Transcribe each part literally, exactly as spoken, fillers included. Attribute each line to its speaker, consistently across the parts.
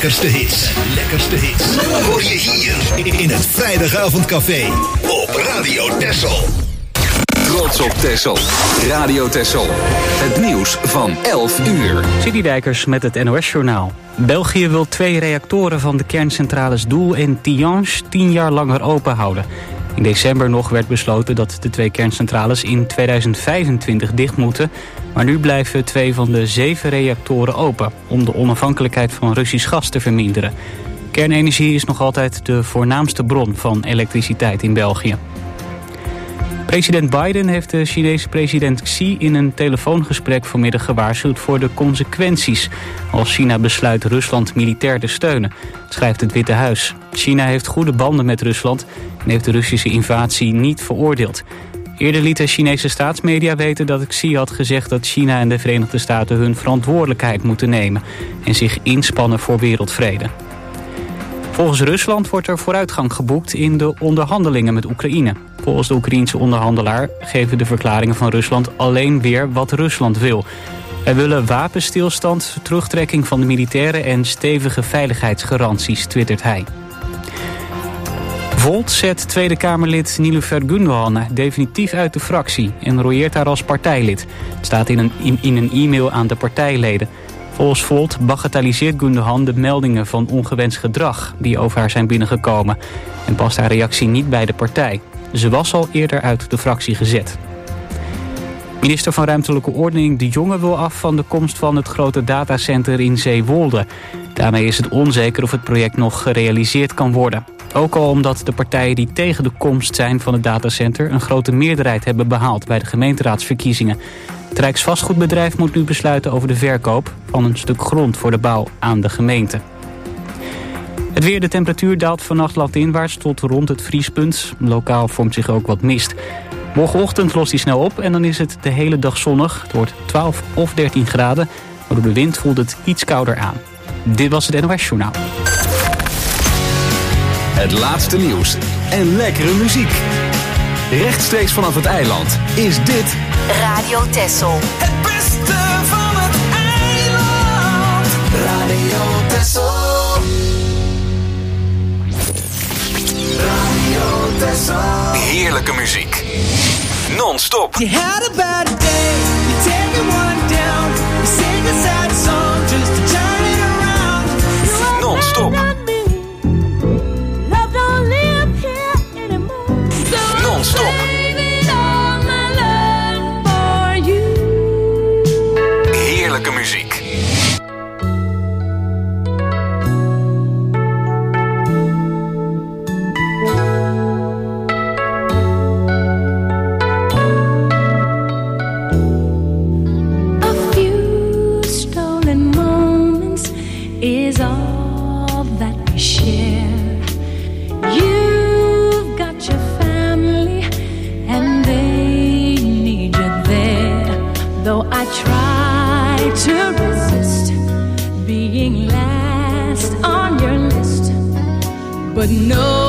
Speaker 1: lekkerste hits. Lekkerste hits. Hoor je hier in het Vrijdagavondcafé op Radio Texel.
Speaker 2: Trots op Texel. Radio Texel. Het nieuws van elf uur.
Speaker 3: Sidney Dijkers met het N O S-journaal. België wil twee reactoren van de kerncentrales Doel en Tihange tien jaar langer open houden. In december nog werd besloten dat de twee kerncentrales in tweeduizend vijfentwintig dicht moeten. Maar nu blijven twee van de zeven reactoren open om de onafhankelijkheid van Russisch gas te verminderen. Kernenergie is nog altijd de voornaamste bron van elektriciteit in België. President Biden heeft de Chinese president Xi in een telefoongesprek vanmiddag gewaarschuwd voor de consequenties als China besluit Rusland militair te steunen, schrijft het Witte Huis. China heeft goede banden met Rusland en heeft de Russische invasie niet veroordeeld. Eerder lieten Chinese staatsmedia weten dat Xi had gezegd dat China en de Verenigde Staten hun verantwoordelijkheid moeten nemen en zich inspannen voor wereldvrede. Volgens Rusland wordt er vooruitgang geboekt in de onderhandelingen met Oekraïne. Volgens de Oekraïense onderhandelaar geven de verklaringen van Rusland alleen weer wat Rusland wil. Wij willen wapenstilstand, terugtrekking van de militairen en stevige veiligheidsgaranties, twittert hij. Volt zet Tweede Kamerlid Niloufer Gundogan definitief uit de fractie en royeert haar als partijlid. Het staat in een, in, in een e-mail aan de partijleden. Volgens Volt bagatelliseert Gundogan de meldingen van ongewenst gedrag die over haar zijn binnengekomen en past haar reactie niet bij de partij. Ze was al eerder uit de fractie gezet. Minister van Ruimtelijke Ordening De Jonge wil af van de komst van het grote datacenter in Zeewolde. Daarmee is het onzeker of het project nog gerealiseerd kan worden. Ook al omdat de partijen die tegen de komst zijn van het datacenter een grote meerderheid hebben behaald bij de gemeenteraadsverkiezingen. Het Rijksvastgoedbedrijf moet nu besluiten over de verkoop van een stuk grond voor de bouw aan de gemeente. Het weer, de temperatuur daalt vannacht landinwaarts tot rond het vriespunt. Lokaal vormt zich ook wat mist. Morgenochtend lost die snel op en dan is het de hele dag zonnig. Het wordt twaalf of dertien graden, maar door de wind voelt het iets kouder aan. Dit was het N O S-journaal.
Speaker 2: Het laatste nieuws en lekkere muziek. Rechtstreeks vanaf het eiland is dit
Speaker 4: Radio Texel.
Speaker 5: Het beste van het eiland. Radio Texel. Radio Texel.
Speaker 2: heerlijke muziek. Non-stop.
Speaker 5: You had a bad day, you take it one down, you sing a sad song just to turn it around.
Speaker 2: Non-stop.
Speaker 5: Love don't live here anymore. So
Speaker 2: Non-stop. Heerlijke muziek.
Speaker 6: Is all that we share. You've got your family and they need you there. Though I try to resist being last on your list, but no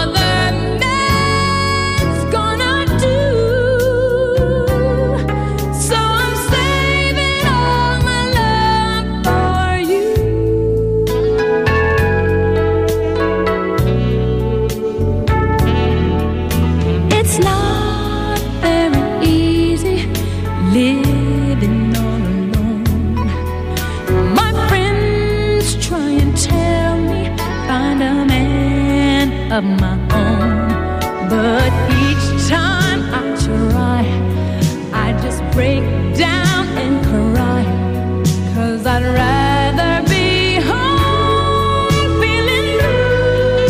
Speaker 6: of my own, but each time I try, I just break down and cry, 'cause I'd rather be home feeling blue.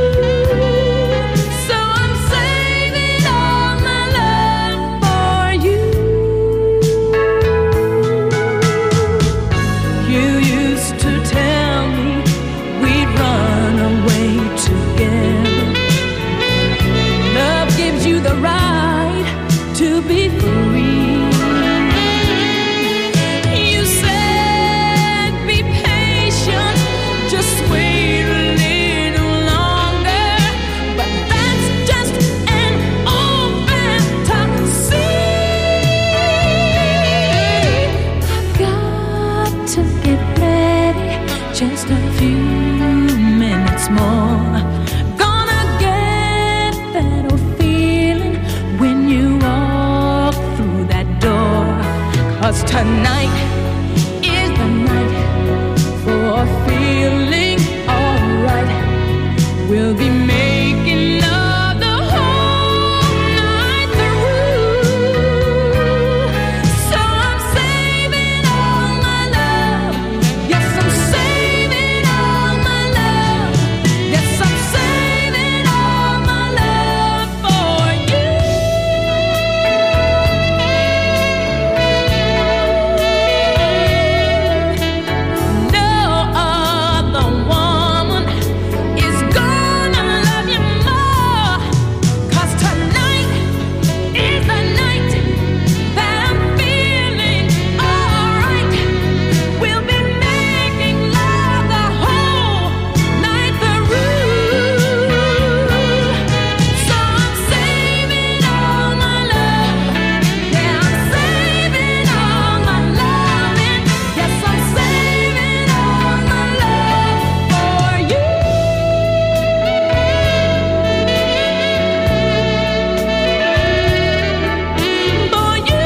Speaker 6: So I'm saving all my love for you. You used to tell me we'd run away together. You the right to be free. You said be patient, just wait a little longer, but that's just an old fantasy. I've got to get ready, just a few 'cause tonight is the night for feeling alright. We'll be making love the whole night through. So I'm saving all my love. Yes, I'm saving all my love. Yes, I'm saving all my love for you. No other woman is gonna love you more, 'cause tonight is the night that I'm feeling alright. We'll be making love the whole night through. So I'm saving all my love. Yeah, I'm saving all my loving. Yes, I'm saving all my love for you. For you.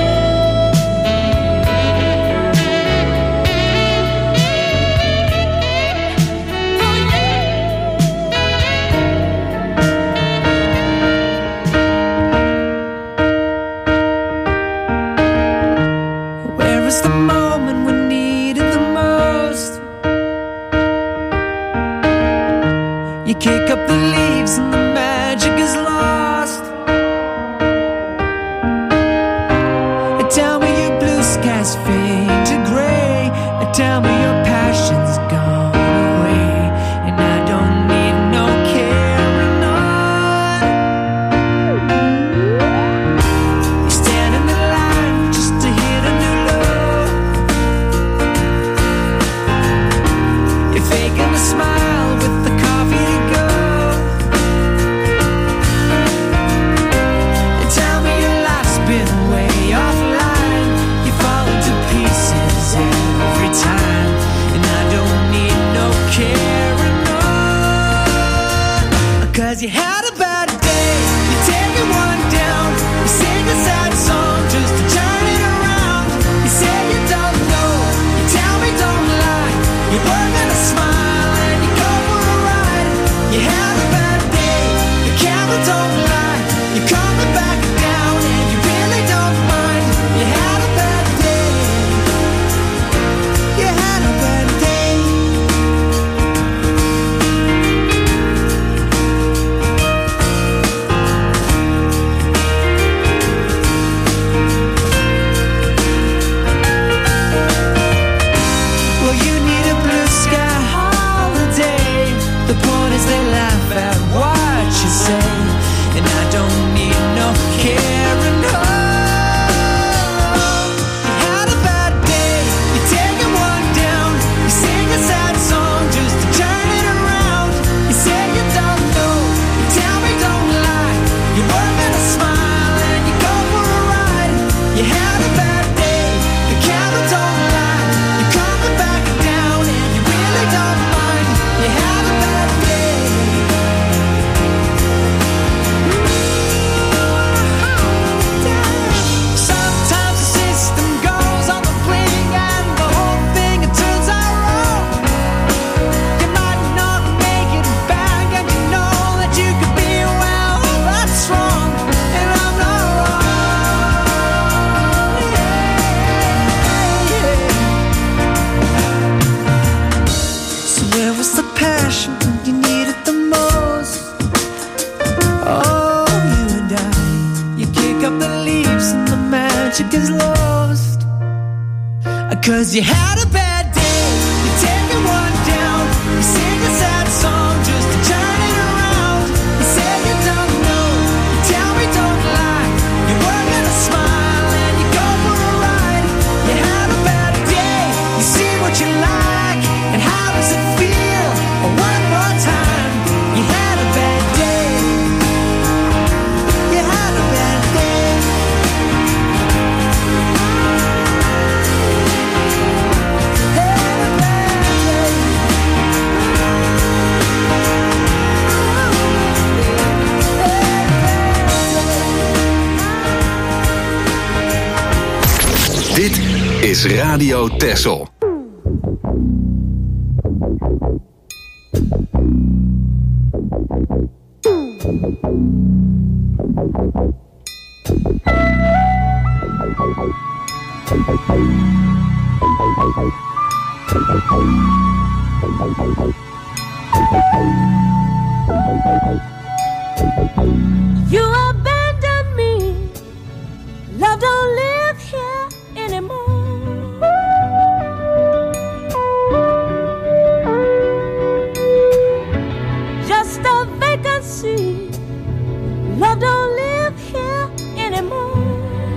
Speaker 6: Where is the moment we need it the most? You kick up the leaves and the magic is lost. Tell me your blue skies fade to gray. Tell me your passion's gone away, and I don't need no carrying on. You stand in the line just to hit a new low. You're faking a smile with the coffee to go. And tell me your life's been way offline. You fall into pieces every time, and I don't need no carrying on. 'Cause you had a bad day, you take it one down. You sing a sad song just to turn it around. You say you don't know, you tell me don't lie. You work on a smile and you go for a ride. You had a bad day, the camera don't lie. You calm it back down and you really don't mind. You had a bad day. You had a bad day. Well, you need a blue sky holiday. The point is they laugh at what you say, and I don't need no carrying on. You had a bad day, you take it one down. You sing a sad song just to turn it around. You say you don't know, you tell me don't lie. You work on a smile and you go for a ride. You had a bad day, the camera don't lie. You calm it back down and you really don't mind. You had a bad day. Sometimes the system goes on the blink and the whole thing it turns out wrong. You might not make it back and you know that you could be, well, that's wrong, and I'm not wrong. Yeah, yeah. So where was the passion when you needed the most? Oh, you and I, you kick up the leaves and the magic is lost. 'Cause you had a bad day, you take it one down. You sing a sad song just to turn it around. You say you don't know, you tell me don't lie. You work on a smile and you go for a ride. You had a bad day, you see what you like, and how does it feel? Oh, one more time, you had a bad day. You had a bad day. Had a bad day.
Speaker 1: Dit
Speaker 2: is Radio Texel.
Speaker 6: You abandoned me. Love don't live here anymore. Just a vacancy. Love don't live here anymore.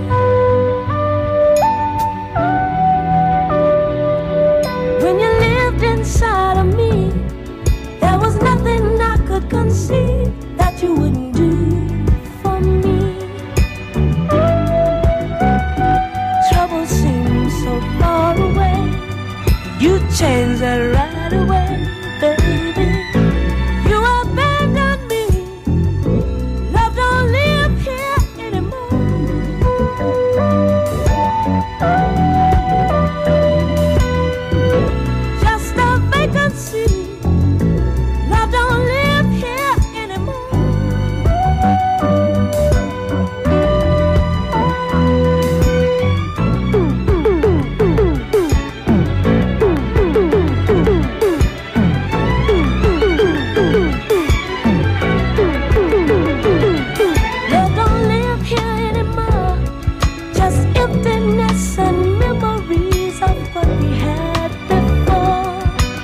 Speaker 6: When you lived inside of me, there was nothing I could conceive that you wouldn't do for me. Trouble seems so far away. You changed that right away, baby. You abandoned me. Love don't live here anymore. Just a vacancy. Love don't live here anymore. Love don't live here anymore. Just emptiness and memories of what we had before.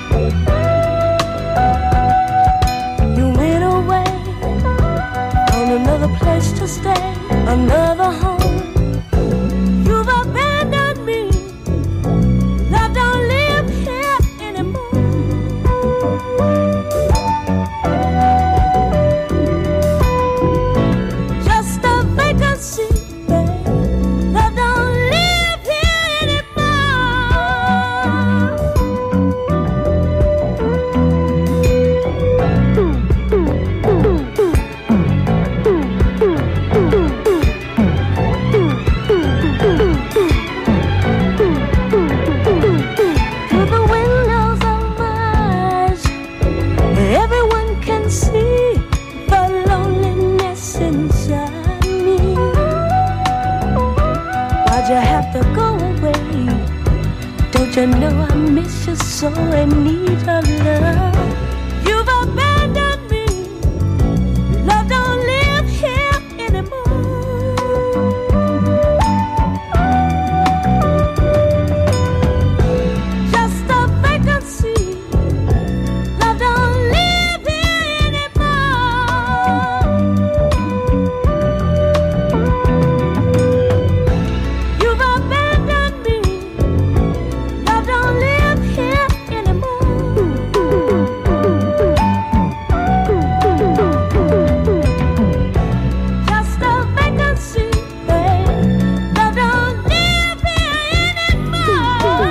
Speaker 6: You went away on another place to stay, another home. You've abandoned me. Love don't live here anymore. Just a vacancy, babe. Love don't live here Through the windows of my eyes, everyone can see the loneliness inside me. Why'd you have to go away? Don't you know I miss you so and need your love? You've abandoned me. Love don't live here anymore. Just a vacancy. Love don't live here anymore. You've abandoned me. Love don't live here anymore. Just a vacancy, babe. Love don't live here anymore.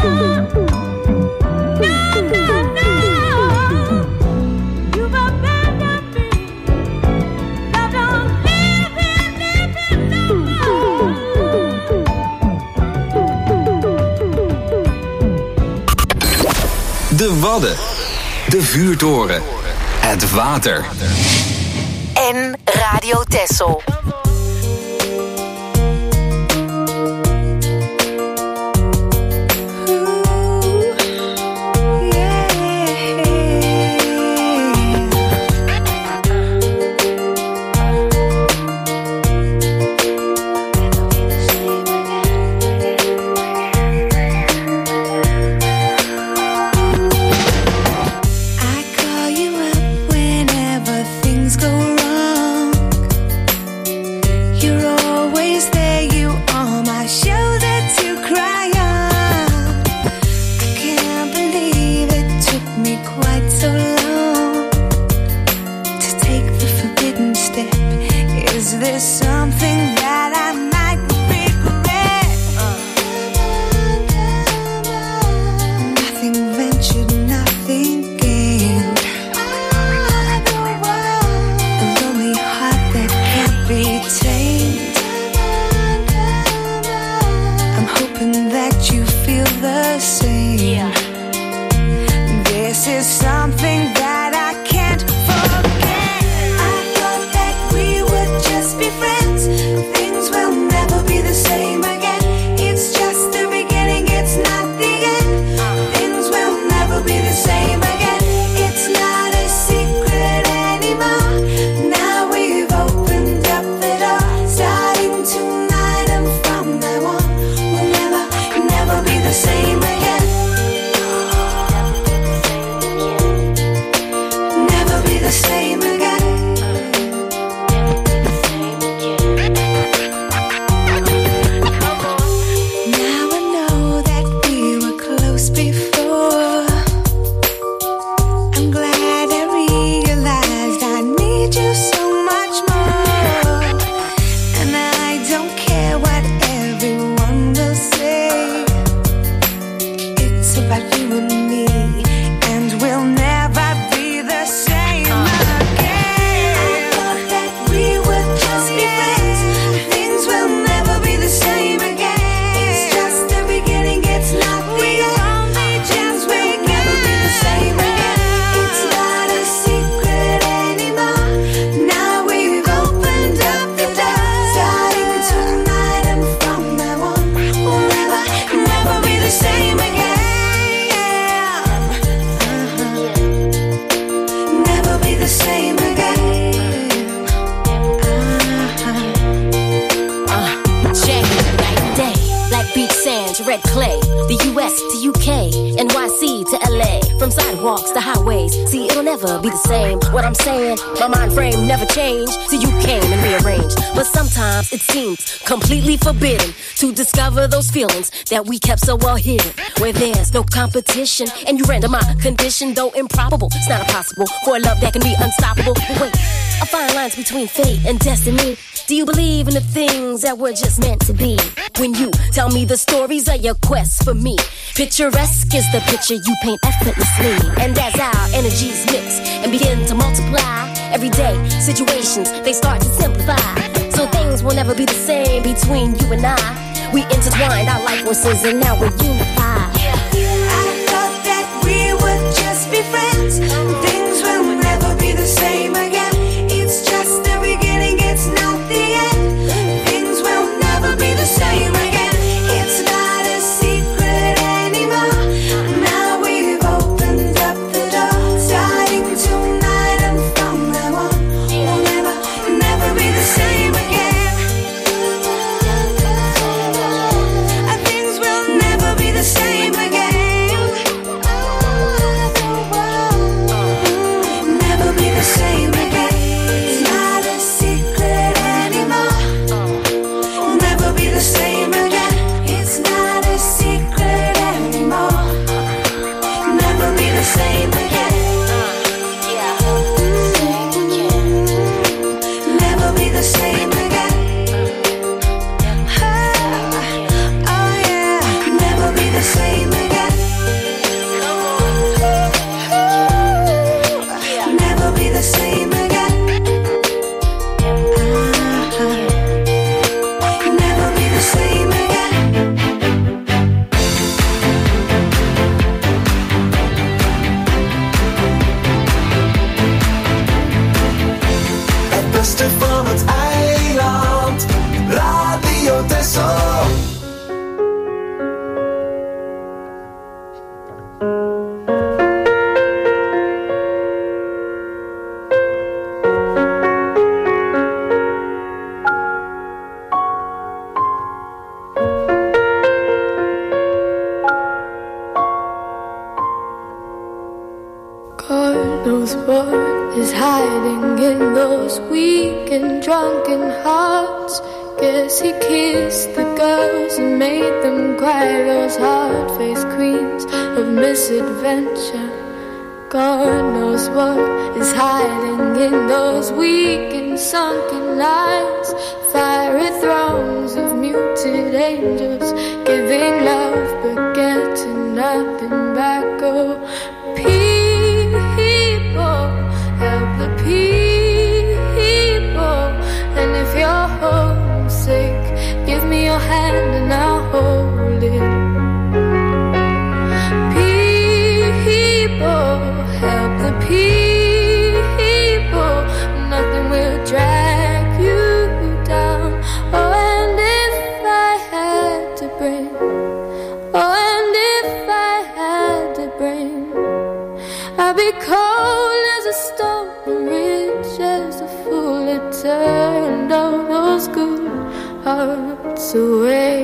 Speaker 6: No, no, no. You've abandoned me. Love don't live here, live here no more.
Speaker 2: De Wadden. De vuurtoren. Het water.
Speaker 4: En Radio Texel.
Speaker 5: I call you up whenever things go wrong.
Speaker 7: the same.
Speaker 6: Yeah.
Speaker 7: This is something that I can't forget. I thought that we would just be friends. Things will never be the same again. It's just the beginning, it's not the end. Things will never be the same again. It's not a secret anymore. Now we've opened up the door. Starting tonight and from now on, we'll never, never be the same again. Never be the same again. Now I know that we were close before. I'm glad I realized I need you so much more. And I don't care what everyone will say. It's about you and me, and we'll never be the same again. I thought that we would just be friends. Things will never be the same again. It's just the beginning, it's not the end. Things will never be the same again. It's not a secret anymore. Now we've opened up the door. Starting tonight and from now on, we'll never, never be the same again. Never be the same again.
Speaker 6: Check it, night and day. Black beach sands, red clay. The U S to U K, N Y C to L A. From sidewalks to highways. See, it'll never be the same. What I'm saying, my mind frame never changed. Till you came and rearranged. But sometimes it seems completely forbidden to discover those feelings that we kept so well hidden. Where there's no competition, and you render my condition, though improbable. It's not impossible for a love that can be unstoppable. But wait, a fine line's between fate and destiny. Do you believe in the things that were just meant to be? When you tell me the stories of your quest for me, picturesque is the picture you paint effortlessly. And as our energies mix and begin to multiply, everyday situations, they start to simplify. So things will never be the same between you and I. We intertwined our life forces and now we're unified.
Speaker 7: I thought that we would just be friends. Things will never be the same again. It's just the beginning, it's not the end. Things will never be the same again. It's not a secret anymore. Now we've opened up the door. Starting tonight and from now on, we'll never, never be the same again. Things will never be the same again. Never be the same again. It's not a secret anymore. Never be the same again. It's not a secret anymore. Never be the same again. Never be the same again. Oh yeah, never be the same again. Never be the same again. Never be the same again.
Speaker 5: Het beste van het eiland, Radio Texel.
Speaker 8: God knows what is hiding in those weak and drunken hearts. Guess he kissed the girls and made them cry, those hard-faced queens of misadventure. God knows what is hiding in those weak and sunken lines. Fiery thrones of muted angels, giving love but getting nothing back. Oh, people, help the people. And if you're homesick, give me your hand and I'll hold it. bring, oh, and if I had to bring, I'd be cold as a stone and rich as a fool. It turned all those good hearts away.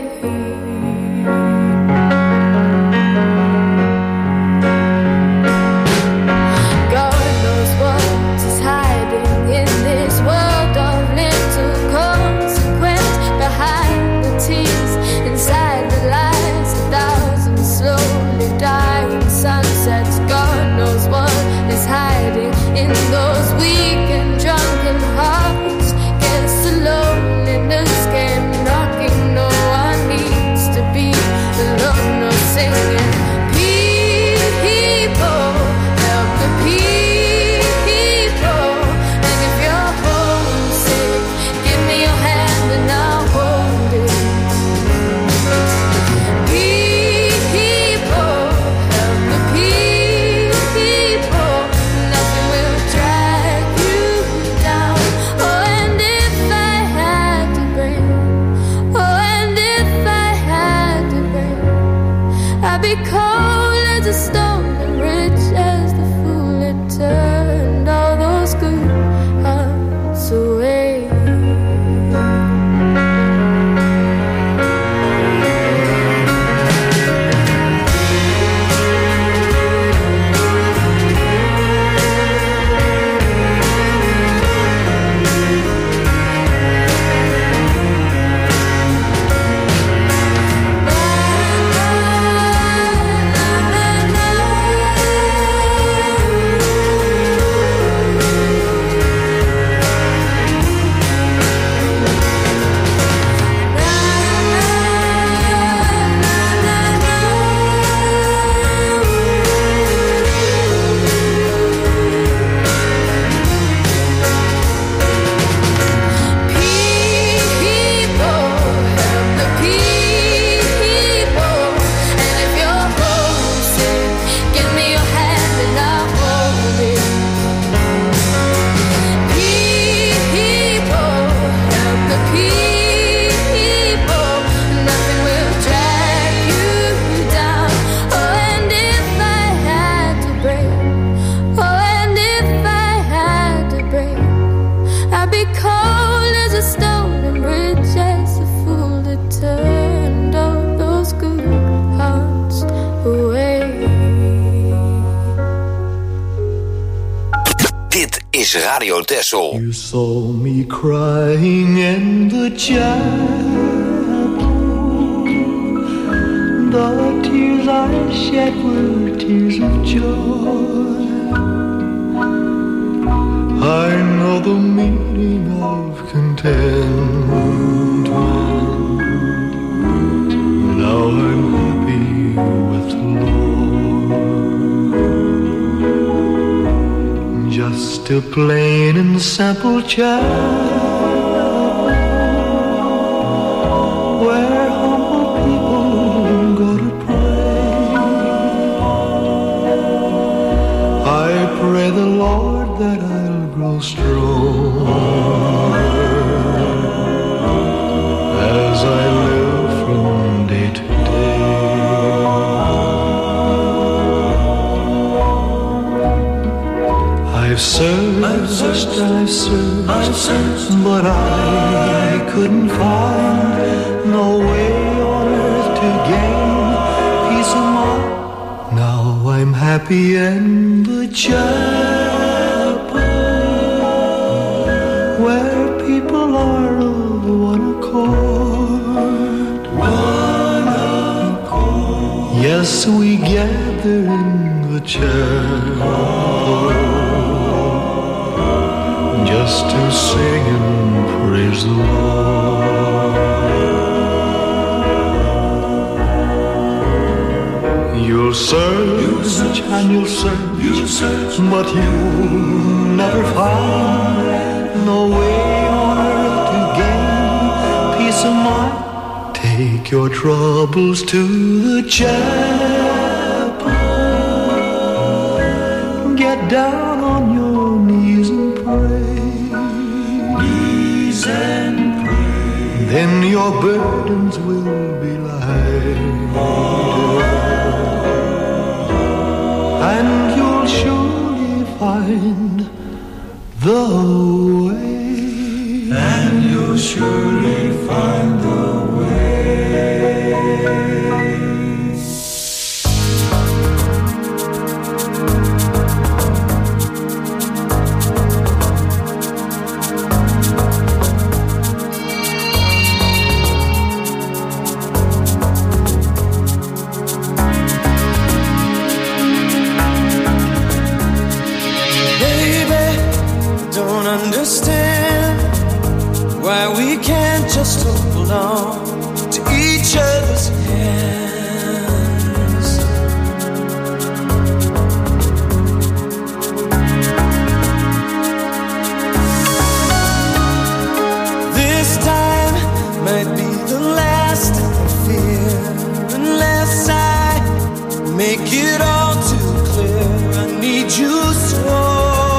Speaker 8: God knows what is hiding in this world of little consequence. Behind the tears, inside the lies, a thousand slowly dying sunsets. God knows what is hiding in those weak and drunken hearts. Guess the loneliness came knocking. No one needs to be alone. No singing. People, help the people. And if you're homesick, give me your hand and I'll hold it. People, help the people. Nothing will drag you down. Oh, and if I had to bring, oh, and if I had to bring, I'd be cold as a stone and rich as the fool. It turned all those good hearts away. People, help the people. And if you're homesick, give me your hand and I'll hold it. People, help the people. Nothing will drag you down. Oh, and if I had to break, oh, and if I had to break, I'd be cold as a stone and rich as a fool that turned all those good hearts away.
Speaker 1: Dit is Radio Texel.
Speaker 9: You saw me crying in the chapel. The tears I shed were tears of joy. I know the meaning of contentment. Now I'm happy with the Lord. Just a plain and simple child, where humble people go to pray. I pray the Lord that I'll grow strong as I live from day to day. I've searched, I've searched, I've searched, I've searched, but I couldn't find no way on earth to gain peace of mind. Now I'm happy in the chapel, where people are of one accord. One accord. Yes, we gather in the chapel just to sing and praise the Lord. You'll search and you'll search, you'll search, but you'll never find no way on earth to gain peace of mind. Take your troubles to the chapel, get down on your knees and pray. Knees and pray. Then your burdens will be light. away, and you'll surely find the way.
Speaker 5: Understand why we can't just hold on to each other's hands. This time might be the last I fear, unless I make it all too clear. I need you so.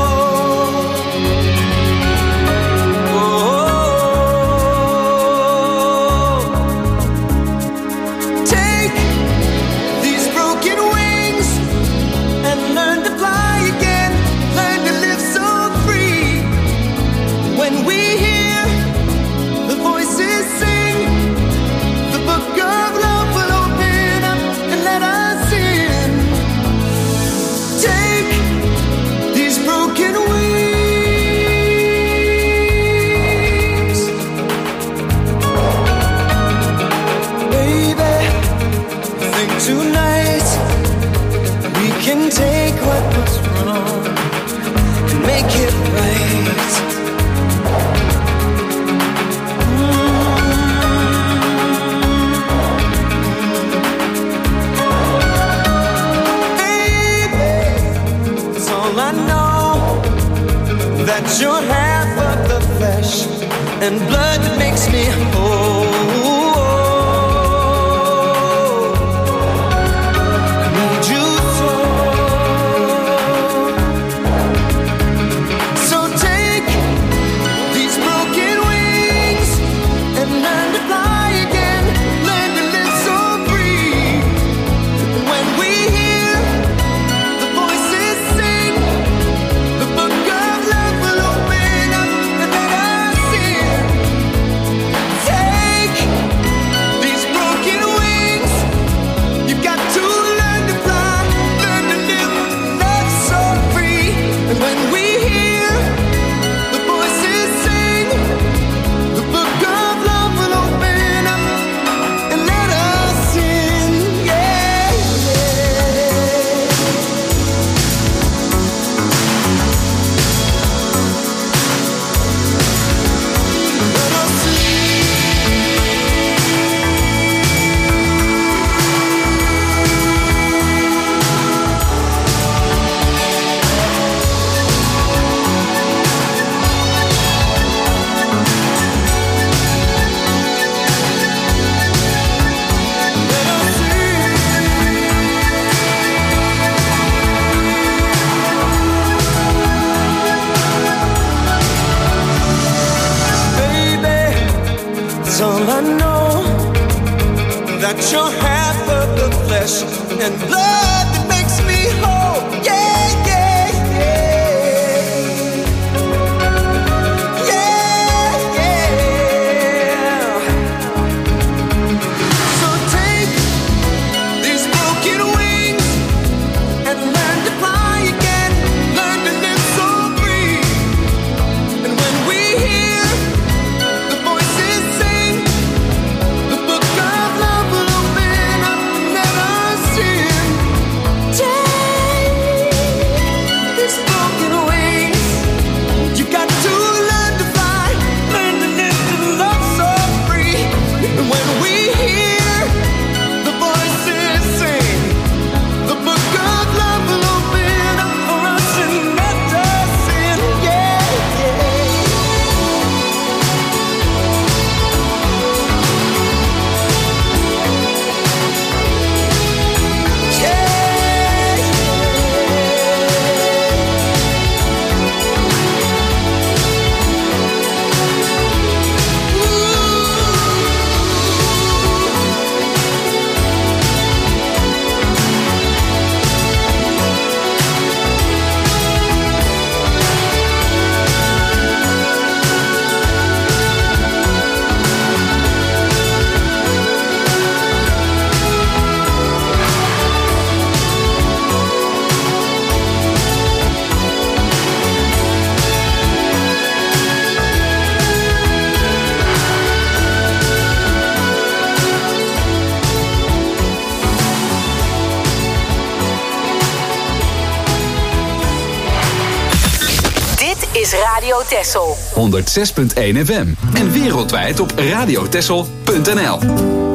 Speaker 5: Take what was wrong and make it right. Mm-hmm. Baby, it's all I know, that you're half of the flesh and blood that makes me whole. That you're half of the flesh and blood that makes me whole. Yeah, yeah, yeah. Yeah, yeah. So take these broken wings and learn to fly again. Learn to live so free. And when we hear the voices sing, the book of love will open up and let us in.
Speaker 4: Radio Texel.
Speaker 2: honderdzes punt één F M. En wereldwijd op radiotexel punt n l.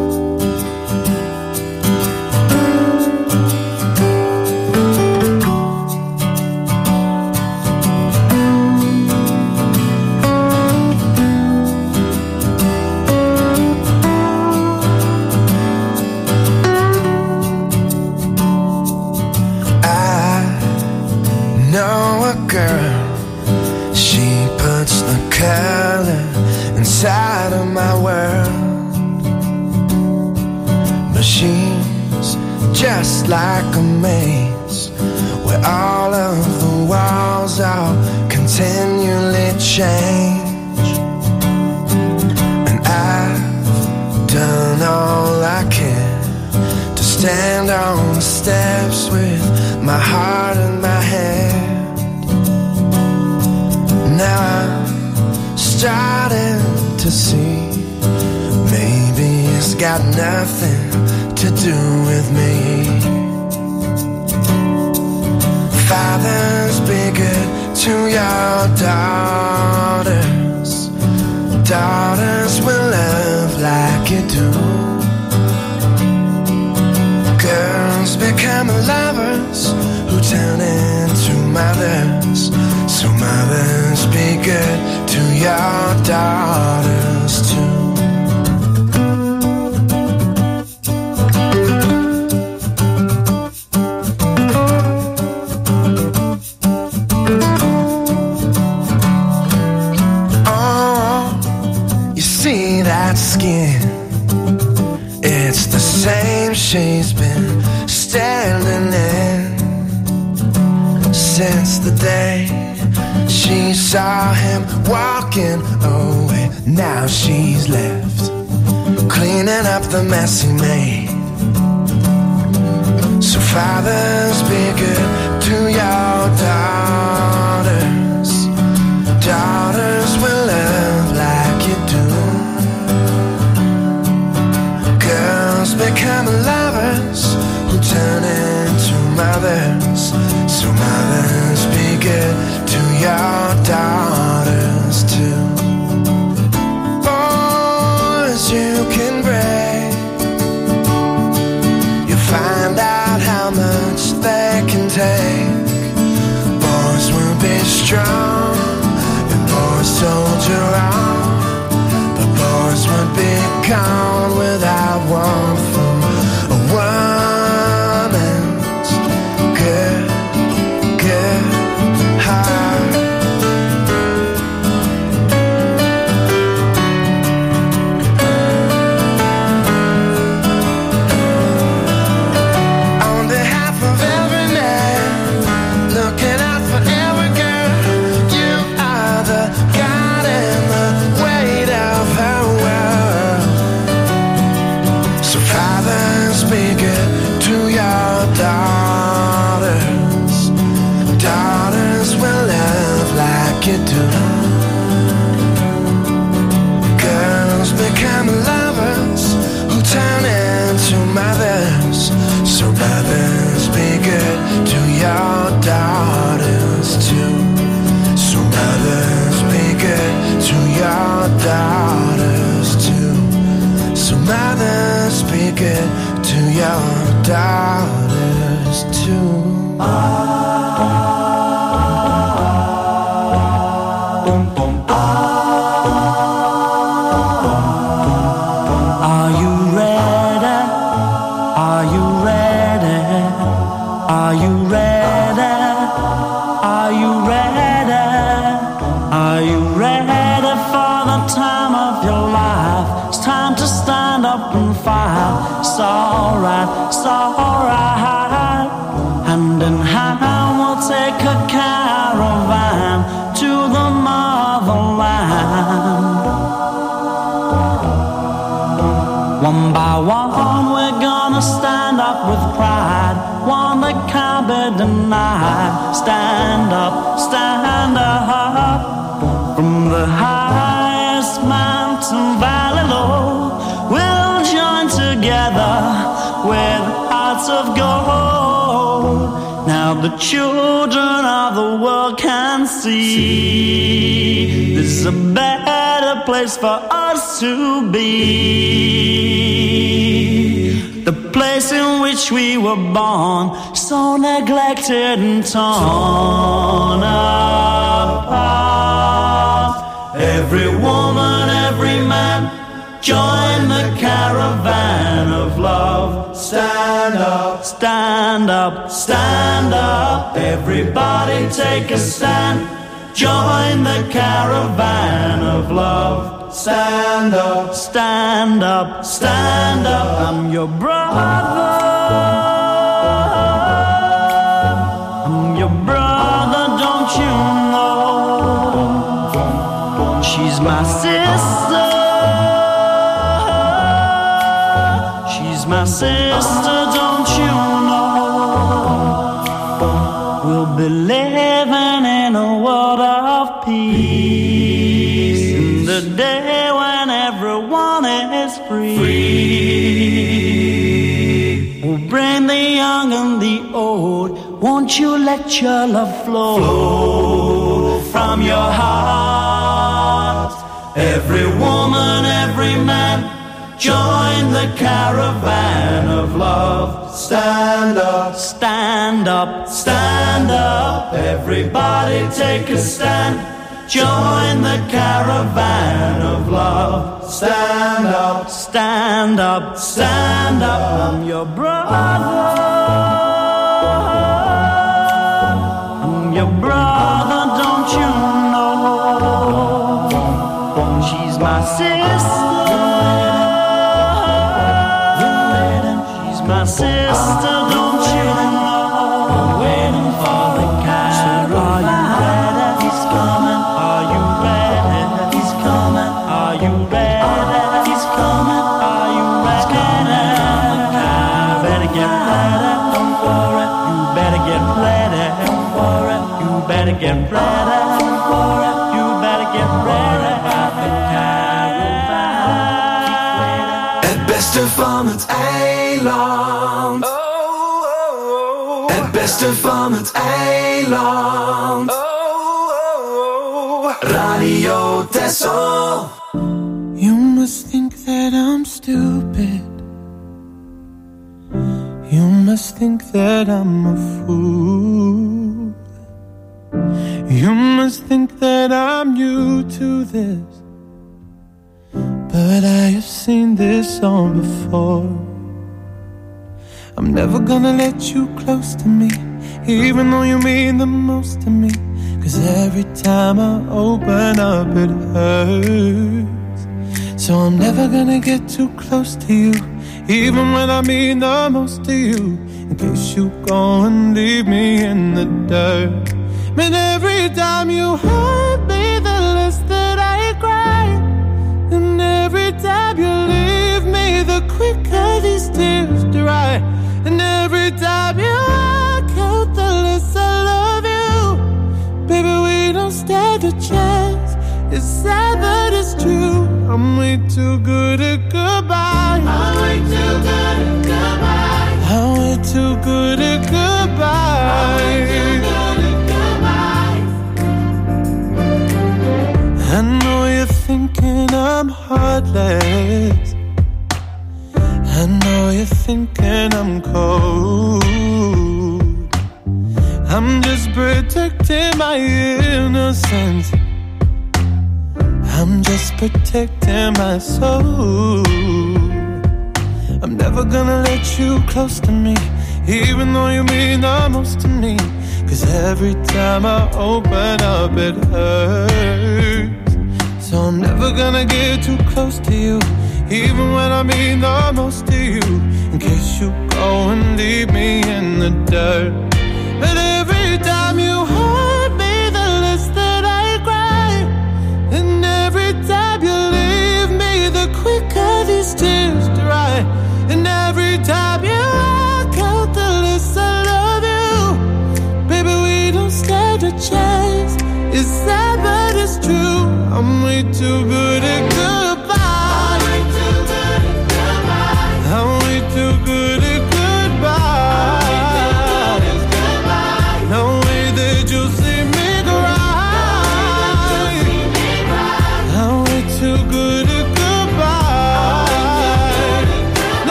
Speaker 10: Inside of my world, but she's just like a maze where all of the walls are continually change. And I've done all I can to stand on the steps with my heart in my hand. Now I'm starting to see maybe it's got nothing to do with me. Fathers, be good to your daughters. Daughters will love like you do. Girls become lovers who turn into mothers. So mothers, be good to your daughters too. Oh, you see that skin? It's the same she's been standing in since the day she saw him walking away. Now she's left cleaning up the mess he made. So fathers, be good to your daughters. Daughters will love like you do. Girls become lovers who turn into mothers. So mothers, be good to your daughters too. Boys, you can break. You'll find out how much they can take. Boys will be strong and boys soldier on. But boys would be gone without one from a woman's good, good heart. On behalf of every man, looking out for every girl, you are the God and the weight of her world. So fathers, be good to your daughters. Daughters will love like you do. Girls become lovers who turn into mothers. So mothers, be good to your daughters too. So mothers, be good to your daughters too. So mothers, be good to your daughters too.
Speaker 11: Are you ready? Are you ready? Are you ready? Are you ready? Are you ready for the time of your life? It's time to stand up and fight. It's alright, it's alright. Hand in hand we'll take a caravan to the motherland. One by one we're gonna stand up with pride, one that can't be denied. Stand up, stand up. From the highest mountain valley low, we'll join together with hearts of gold. Now the children of the world can see this is a better place for us to be. The place in which we were born, so neglected and torn apart. Every woman, every man, join the caravan of love. Stand up, stand up, stand up. Everybody take a stand. Join the caravan of love. Stand up, stand up, stand up. I'm your brother. I'm your brother, don't you know? She's my sister. My sister, don't you know? We'll be living in a world of peace, in the day when everyone is free. free. We'll bring the young and the old. Won't you let your love flow, flow from your heart? Every woman, every man, join the caravan of love. Stand up, stand up, stand up. Everybody take a stand. Join the caravan of love. Stand up, stand up, stand up. I'm your brother. I'm your brother, don't you know? She's my sister. My sister, don't you know? Waiting for the caravan. He's coming. Are you ready? He's coming. Are you ready? He's coming. Are you ready? Better get ready. Don't worry. You better get ready. Don't worry. You better get ready. Don't worry. You better get ready. The caravan.
Speaker 10: Het beste van het eiland. Oh, oh, oh. Het beste van het eiland. Oh, oh, oh. Radio Texel.
Speaker 5: You must think that I'm stupid. You must think that I'm a fool. You must think that I'm new to this. But I have seen this song before. I'm never gonna let you close to me, even though you mean the most to me. Cause every time I open up it hurts. So I'm never gonna get too close to you, even when I mean the most to you. In case you go and leave me in the dirt. Man, every time you hurt me, the less that I cry. And every time you leave me, the quicker these tears dry. And every time you walk out, the less I love you. Baby, we don't stand a chance. It's sad but it's true. I'm way too good at goodbye. I'm way too good at goodbye. I'm way too good at goodbye. I'm way too good at goodbye. I know you're thinking I'm heartless. I know you're thinking I'm cold. I'm just protecting my innocence. I'm just protecting my soul. I'm never gonna let you close to me, even though you mean the most to me. Cause every time I open up it hurts. So I'm never gonna get too close to you, even when I mean the most to you. In case you go and leave me in the dirt. But every time you hurt me, the less that I cry. And every time you leave me, the quicker these tears dry. And every time you walk out, the less I love you. Baby, we don't stand a chance. It's sad but it's true. I'm way too good at goodbye. I'm way too good at goodbye. I'm way too good at goodbye.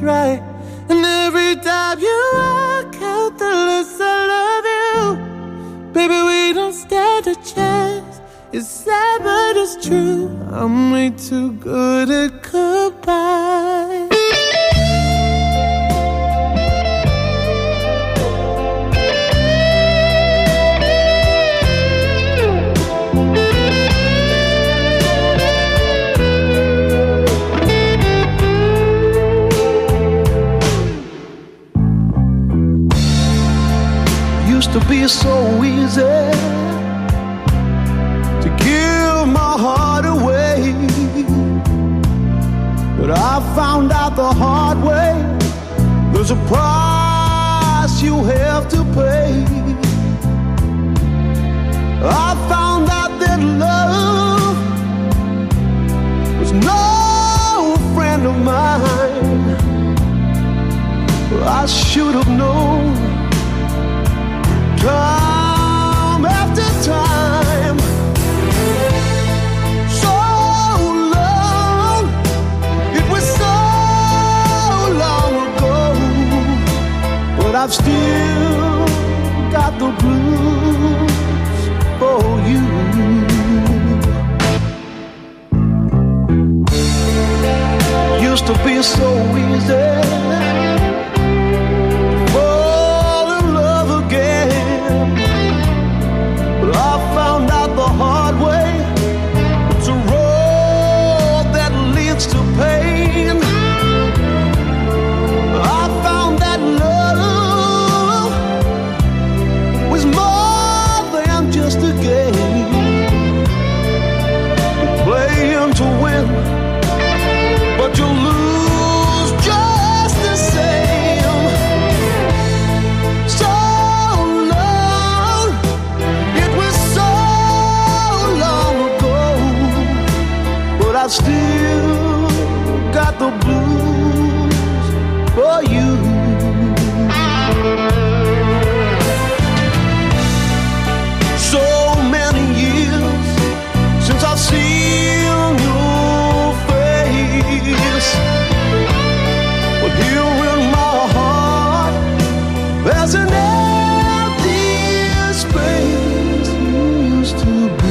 Speaker 10: right. And every time you walk out the list, I love you. Baby, we don't stand a chance. It's sad, but it's true. I'm way too good at goodbye.
Speaker 9: Used to be so easy to give my heart away, but I found out the hard way. There's a price you have to pay. I found out that love was no friend of mine. I should have known. Time after time, so long, it was so long ago, but I've still got the blues for you. Used to be so easy. Hard way, it's a road that leads to pain. I found that love was more than just a game. You're playing to win, but you lose just the same. So long, it was so I've still got the blues for you. So many years since I've seen your face, but here in my heart there's an empty space you used to be.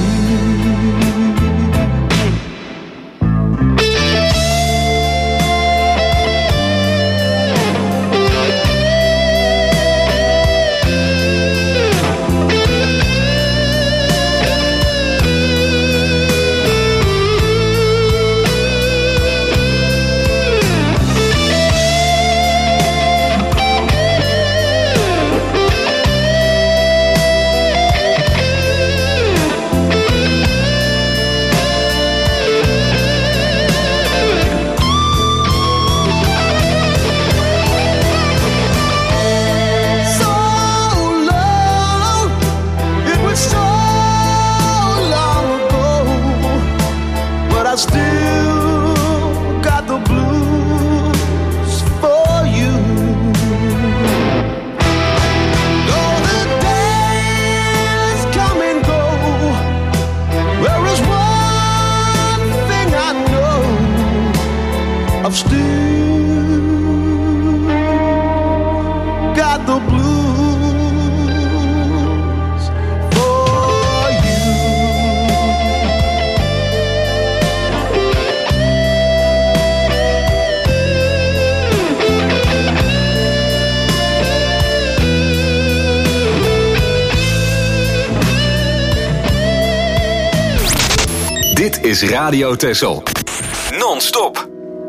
Speaker 9: I still got the blues for you. Though the days come and go, there is one thing I know. I've still got the blues.
Speaker 2: Dit is Radio Texel. Non-stop.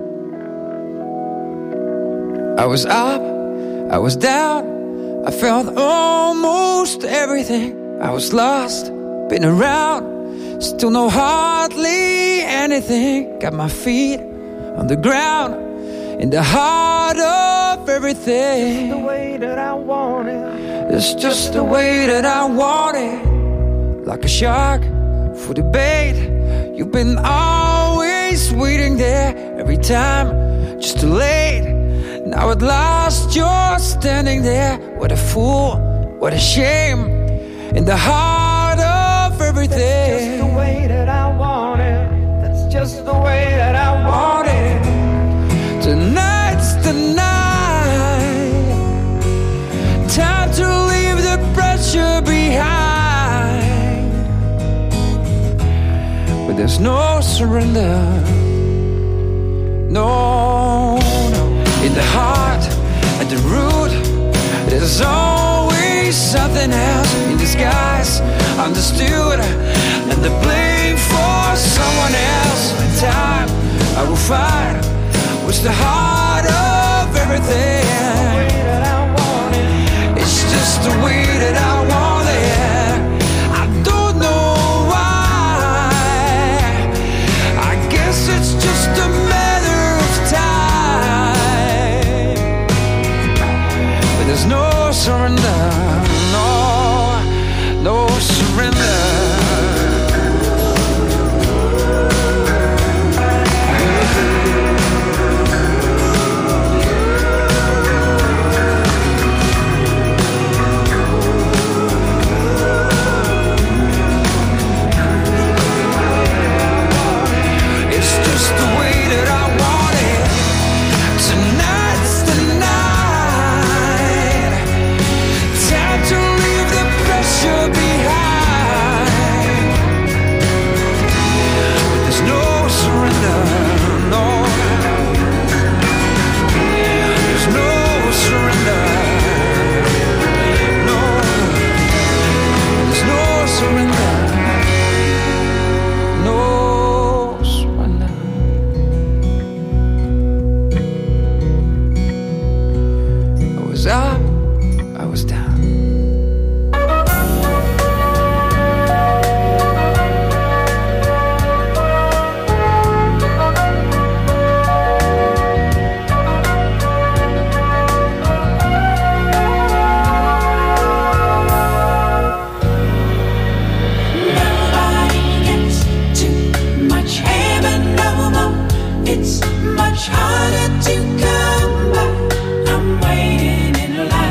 Speaker 12: I was up, I was down, I felt almost everything. I was lost, been around, still know hardly anything. Got my feet on the ground, in the heart of everything.
Speaker 10: It's the way that I want it.
Speaker 12: It's just the way that I want it. Like a shark for the bait. You've been always waiting there, every time, just too late. Now at last you're standing there. What a fool, what a shame. In the heart of everything.
Speaker 10: That's just the way that I want it. That's just the way that I want it.
Speaker 12: Tonight's the night there's no surrender. No, no. In the heart and the root, there's always something else in disguise, understood, and the blame for someone else. In time, I will find what's the heart of everything. It's just the way that I want it. I don't know why. I guess it's just a matter of time. But there's no surrender, no, no surrender.
Speaker 13: It's much harder to come by. I'm waiting in line.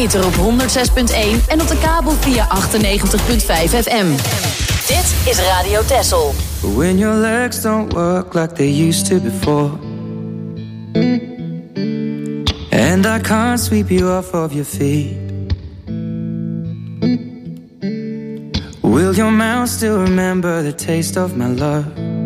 Speaker 13: ether op honderd zes punt één en op de kabel via achtennegentig komma vijf F M.
Speaker 4: Dit is Radio Texel.
Speaker 12: When your legs don't work like they used to before, and I can't sweep you off of your feet, will your mouth still remember the taste of my love?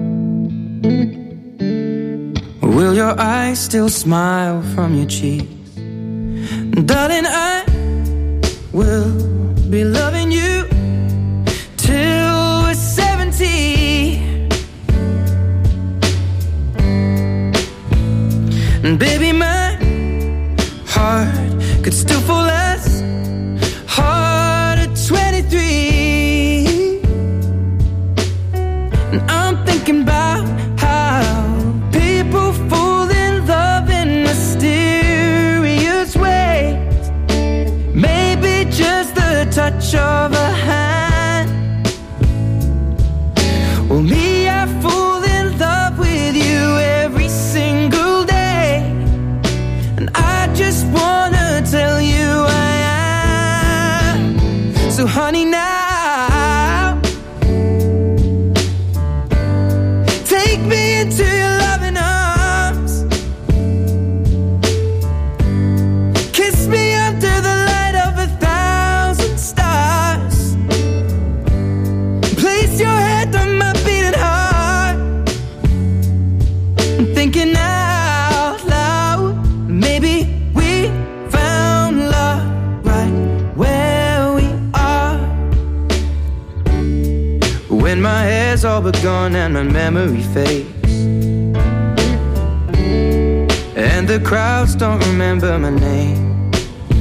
Speaker 12: Will your eyes still smile from your cheeks? Darling, I will be loving you till we're seventy. And baby, my heart could still fall as hard at twenty-three. And I'm thinking about how people fall in love in mysterious ways. Maybe just the touch of a hand. Well, me, I fall in love with you every single day, and I just wanna tell you I am. So honey, now take me into your loving arms. Kiss me under the light of a thousand stars. Place your head on my beating heart. I'm thinking out loud, maybe we found love right where we are. When my hair's all but gone and my memory fades, and the crowds don't remember my name,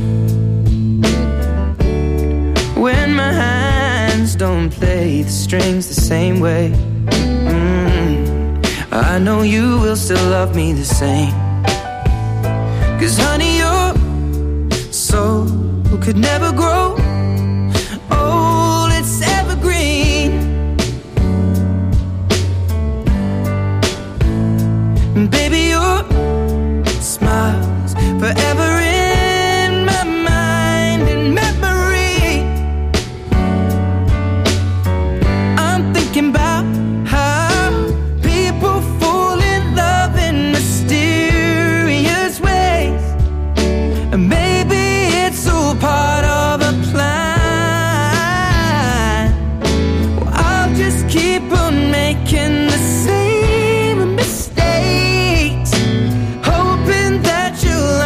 Speaker 12: when my hands don't play the strings the same way, mm, I know you will still love me the same. 'Cause honey, your soul could never grow old, it's evergreen. And baby, your smile's forever in my mind and memory. I'm thinking about how people fall in love in mysterious ways, and maybe it's all part of a plan. Well, I'll just keep on making the same mistakes, hoping that you'll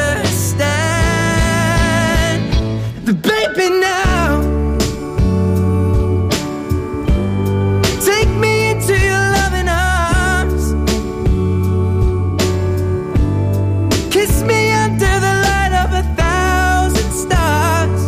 Speaker 12: understand. But baby, now take me into your loving arms. Kiss me under the light of a thousand stars.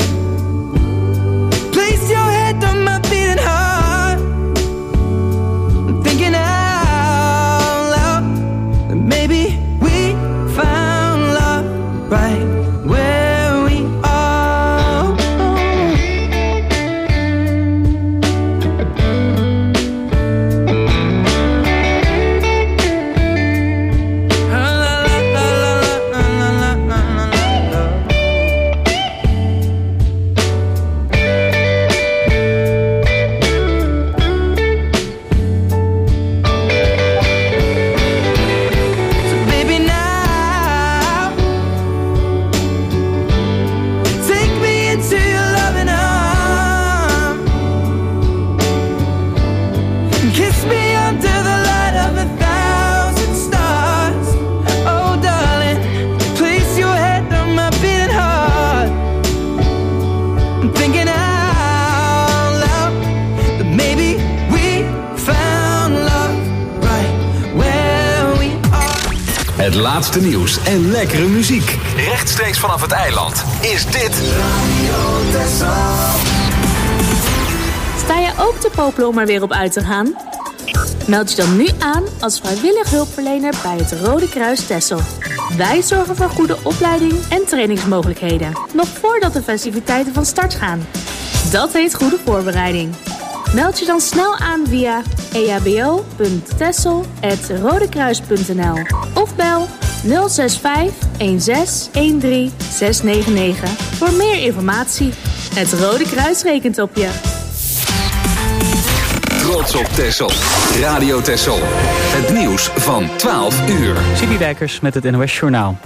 Speaker 12: Place your head on my beating heart. I'm thinking out loud that maybe we found love right where we are. So baby, now take me into your loving arms. Kiss me under the light of a thousand stars. Oh darling, place your head on my beating heart. I'm thinking out loud that maybe we found love right where we are.
Speaker 2: Het laatste nieuws en lekkere muziek. Rechtstreeks vanaf het eiland is dit
Speaker 14: Sta je ook te popelen om er weer op uit te gaan? Meld je dan nu aan als vrijwillig hulpverlener bij het Rode Kruis Texel. Wij zorgen voor goede opleiding en trainingsmogelijkheden, nog voordat de festiviteiten van start gaan. Dat heet goede voorbereiding. Meld je dan snel aan via e h b o punt texel apenstaartje rodekruis punt n l of bel nul zes vijf een zes een drie zes negen negen voor meer informatie. Het Rode Kruis rekent op je.
Speaker 2: Trots op Texel. Radio Texel. Het nieuws van twaalf uur.
Speaker 3: Sidney Dijkers met het N O S Journaal.